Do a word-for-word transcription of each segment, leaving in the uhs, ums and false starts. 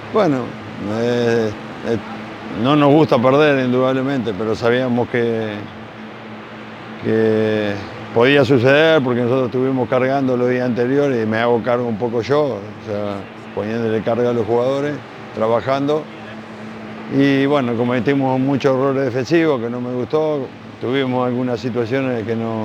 Bueno, eh, eh, no nos gusta perder indudablemente, pero sabíamos que, que podía suceder porque nosotros estuvimos cargando los días anteriores y me hago cargo un poco yo, o sea, poniéndole carga a los jugadores, trabajando. Y bueno, cometimos muchos errores defensivos que no me gustó, tuvimos algunas situaciones que no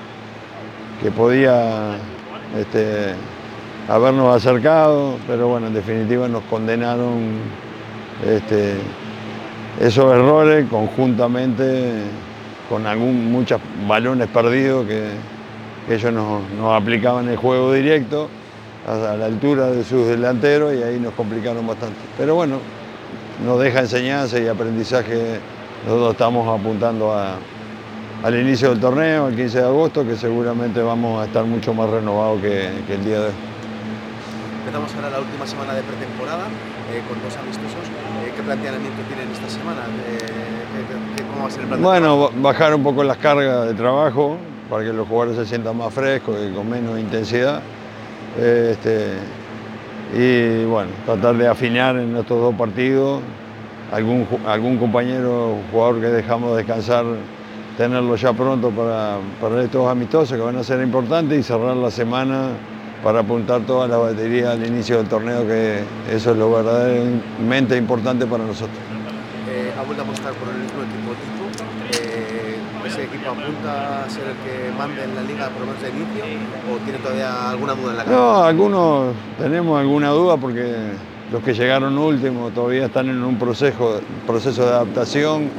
que podía este, habernos acercado, pero bueno, en definitiva nos condenaron este, esos errores conjuntamente con algún, muchos balones perdidos que, que ellos nos, nos aplicaban el juego directo a la altura de sus delanteros y ahí nos complicaron bastante. Pero bueno, nos deja enseñanza y aprendizaje. Nosotros estamos apuntando a, al inicio del torneo, el quince de agosto, que seguramente vamos a estar mucho más renovados que, que el día de hoy. Empezamos ahora la última semana de pretemporada eh, con dos amistosos. Eh, ¿Qué planteamiento tienen esta semana? Eh, ¿Cómo va a ser el plan de Bueno, trabajo? bajar un poco las cargas de trabajo para que los jugadores se sientan más frescos y con menos intensidad. Este, y bueno, tratar de afinar en estos dos partidos. Algún, algún compañero, jugador que dejamos descansar, tenerlo ya pronto para, para estos amistosos que van a ser importantes y cerrar la semana para apuntar toda la batería al inicio del torneo, que eso es lo verdaderamente importante para nosotros. Eh, ha vuelto a apostar por el mismo equipo tipo. Eh, ¿Ese equipo apunta a ser el que mande en la liga por lo menos de inicio o tiene todavía alguna duda en la cabeza? No, algunos tenemos alguna duda porque los que llegaron últimos todavía están en un proceso, proceso de adaptación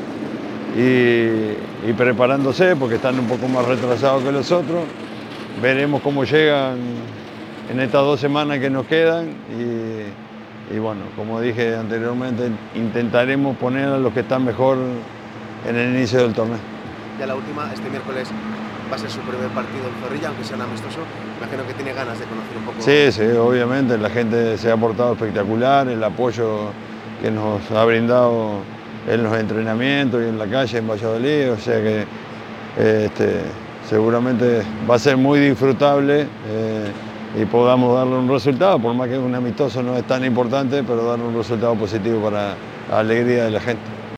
y, y preparándose porque están un poco más retrasados que los otros. Veremos cómo llegan en estas dos semanas que nos quedan y, y bueno, como dije anteriormente, intentaremos poner a los que están mejor en el inicio del torneo. Ya la última, este miércoles va a ser su primer partido en Zorrilla, aunque sea un amistoso. Imagino que tiene ganas de conocer un poco. Sí, sí, obviamente, la gente se ha portado espectacular, el apoyo que nos ha brindado en los entrenamientos y en la calle en Valladolid, o sea que este, seguramente va a ser muy disfrutable eh, y podamos darle un resultado, por más que un amistoso no es tan importante, pero darle un resultado positivo para la alegría de la gente.